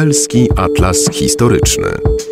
Lubelski Atlas Historyczny.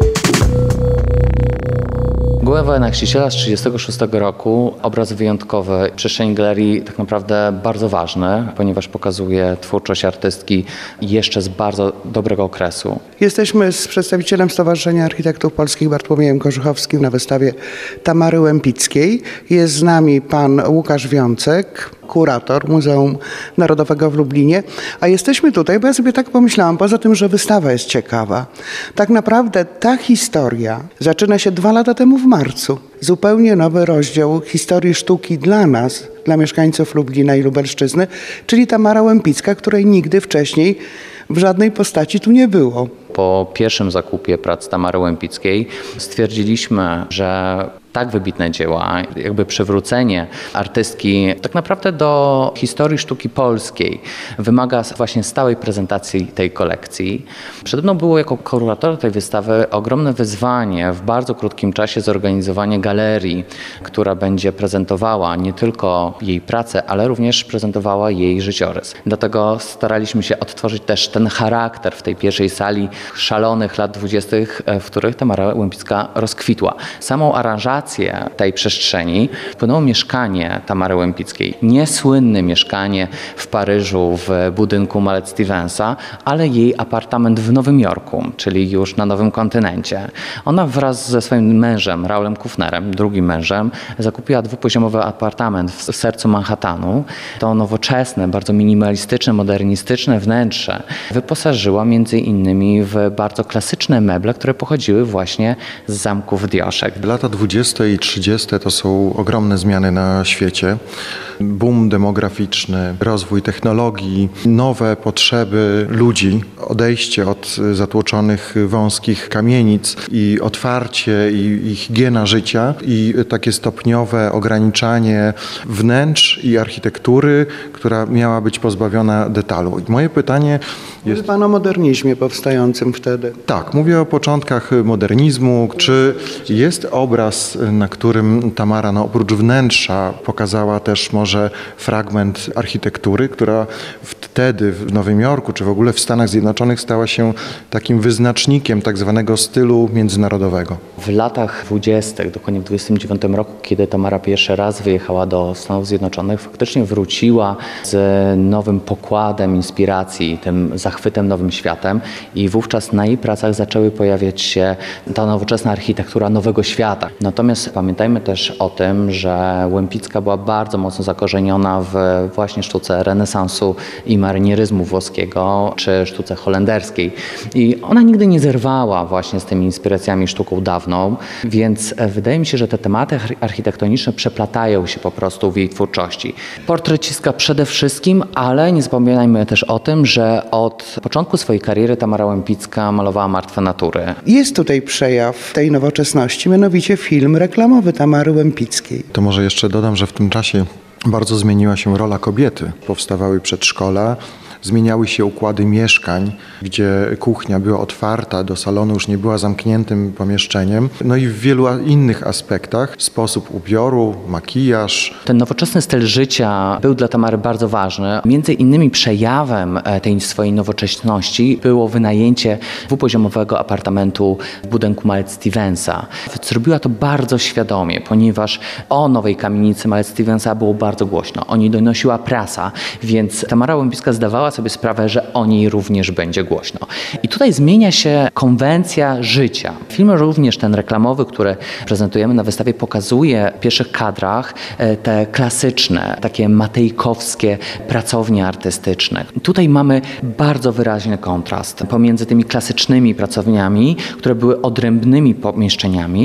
Gołęba Wojana Chrzciciela z 1936 roku, obraz wyjątkowy. Przestrzeń galerii tak naprawdę bardzo ważny, ponieważ pokazuje twórczość artystki jeszcze z bardzo dobrego okresu. Jesteśmy z przedstawicielem Stowarzyszenia Architektów Polskich Bartłomiejem Korzuchowskim na wystawie Tamary Łempickiej. Jest z nami pan Łukasz Wiącek, kurator Muzeum Narodowego w Lublinie. A jesteśmy tutaj, bo ja sobie tak pomyślałam, poza tym, że wystawa jest ciekawa. Tak naprawdę ta historia zaczyna się 2 lata temu w marcu. Zupełnie nowy rozdział historii sztuki dla nas, dla mieszkańców Lublina i Lubelszczyzny, czyli Tamara Łempicka, której nigdy wcześniej w żadnej postaci tu nie było. Po pierwszym zakupie prac Tamary Łempickiej stwierdziliśmy, że tak wybitne dzieła, jakby przywrócenie artystki tak naprawdę do historii sztuki polskiej wymaga właśnie stałej prezentacji tej kolekcji. Przede mną było jako kuratora tej wystawy ogromne wyzwanie w bardzo krótkim czasie zorganizowanie galerii, która będzie prezentowała nie tylko jej pracę, ale również prezentowała jej życiorys. Dlatego staraliśmy się odtworzyć też ten charakter w tej pierwszej sali szalonych lat 20., w których Tamara Łempicka rozkwitła. Samą aranżację tej przestrzeni wpłynęło mieszkanie Tamary Łempickiej. Niesłynne mieszkanie w Paryżu w budynku Mallet Stevensa, ale jej apartament w Nowym Jorku, czyli już na nowym kontynencie. Ona wraz ze swoim mężem, Raulem Kufnerem, drugim mężem, zakupiła 2-poziomowy apartament w sercu Manhattanu. To nowoczesne, bardzo minimalistyczne, modernistyczne wnętrze wyposażyła między innymi w bardzo klasyczne meble, które pochodziły właśnie z zamków Dioszek. Lata 20. i 30. to są ogromne zmiany na świecie. Boom demograficzny, rozwój technologii, nowe potrzeby ludzi, odejście od zatłoczonych wąskich kamienic i otwarcie i higiena życia i takie stopniowe ograniczanie wnętrz i architektury, która miała być pozbawiona detalu. I moje pytanie jest... Mówi pan o modernizmie powstającym wtedy. Tak, mówię o początkach modernizmu. Czy jest obraz, na którym Tamara oprócz wnętrza pokazała też może fragment architektury, która wtedy w Nowym Jorku, czy w ogóle w Stanach Zjednoczonych stała się takim wyznacznikiem tak zwanego stylu międzynarodowego? W latach 20., dokładnie w 29 roku, kiedy Tamara pierwszy raz wyjechała do Stanów Zjednoczonych, faktycznie wróciła z nowym pokładem inspiracji, tym zachwytem nowym światem i wówczas na jej pracach zaczęły pojawiać się ta nowoczesna architektura nowego świata. Natomiast pamiętajmy też o tym, że Łempicka była bardzo mocno zakorzeniona w właśnie sztuce renesansu i marynieryzmu włoskiego, czy sztuce holenderskiej. I ona nigdy nie zerwała właśnie z tymi inspiracjami sztuką dawną, więc wydaje mi się, że te tematy architektoniczne przeplatają się po prostu w jej twórczości. Portreciska przede wszystkim, ale nie zapominajmy też o tym, że od początku swojej kariery Tamara Łempicka malowała martwe natury. Jest tutaj przejaw tej nowoczesności, mianowicie film reklamowy Tamary Łempickiej. To może jeszcze dodam, że w tym czasie bardzo zmieniła się rola kobiety. Powstawały przedszkola, zmieniały się układy mieszkań, gdzie kuchnia była otwarta, do salonu już nie była zamkniętym pomieszczeniem. No i w wielu innych aspektach, sposób ubioru, makijaż. Ten nowoczesny styl życia był dla Tamary bardzo ważny. Między innymi przejawem tej swojej nowocześności było wynajęcie 2-poziomowego apartamentu w budynku Mallet Stevensa. Zrobiła to bardzo świadomie, ponieważ o nowej kamienicy Mallet Stevensa było bardzo głośno. O niej donosiła prasa, więc Tamara Łempicka zdawała sobie sprawę, że o niej również będzie głośno. I tutaj zmienia się konwencja życia. Film również ten reklamowy, który prezentujemy na wystawie, pokazuje w pierwszych kadrach te klasyczne, takie matejkowskie pracownie artystyczne. Tutaj mamy bardzo wyraźny kontrast pomiędzy tymi klasycznymi pracowniami, które były odrębnymi pomieszczeniami,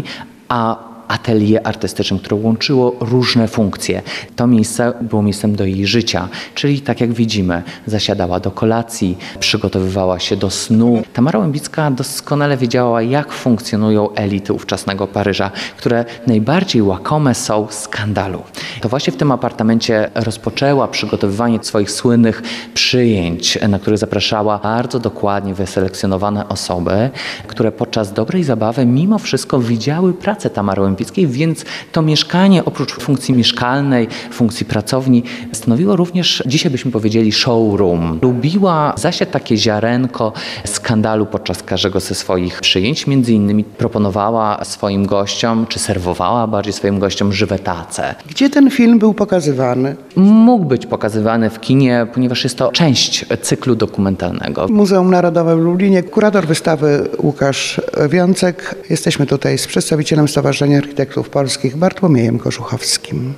a atelier artystycznym, które łączyło różne funkcje. To miejsce było miejscem do jej życia, czyli tak jak widzimy, zasiadała do kolacji, przygotowywała się do snu. Tamara Łempicka doskonale wiedziała, jak funkcjonują elity ówczesnego Paryża, które najbardziej łakome są skandalu. To właśnie w tym apartamencie rozpoczęła przygotowywanie swoich słynnych przyjęć, na których zapraszała bardzo dokładnie wyselekcjonowane osoby, które podczas dobrej zabawy mimo wszystko widziały pracę Tamary Łempickiej Empickiej, więc to mieszkanie oprócz funkcji mieszkalnej, funkcji pracowni stanowiło również, dzisiaj byśmy powiedzieli, showroom. Lubiła zasiać takie ziarenko skandalu podczas każdego ze swoich przyjęć. Między innymi proponowała swoim gościom, czy serwowała bardziej swoim gościom żywe tace. Gdzie ten film był pokazywany? Mógł być pokazywany w kinie, ponieważ jest to część cyklu dokumentalnego. Muzeum Narodowe w Lublinie, kurator wystawy Łukasz Wiącek. Jesteśmy tutaj z przedstawicielem Stowarzyszenia Architektów Polskich Bartłomiejem Kożuchowskim.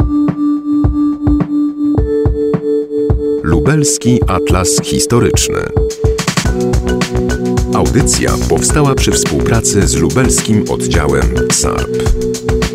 Lubelski Atlas Historyczny. Audycja powstała przy współpracy z lubelskim oddziałem SARP.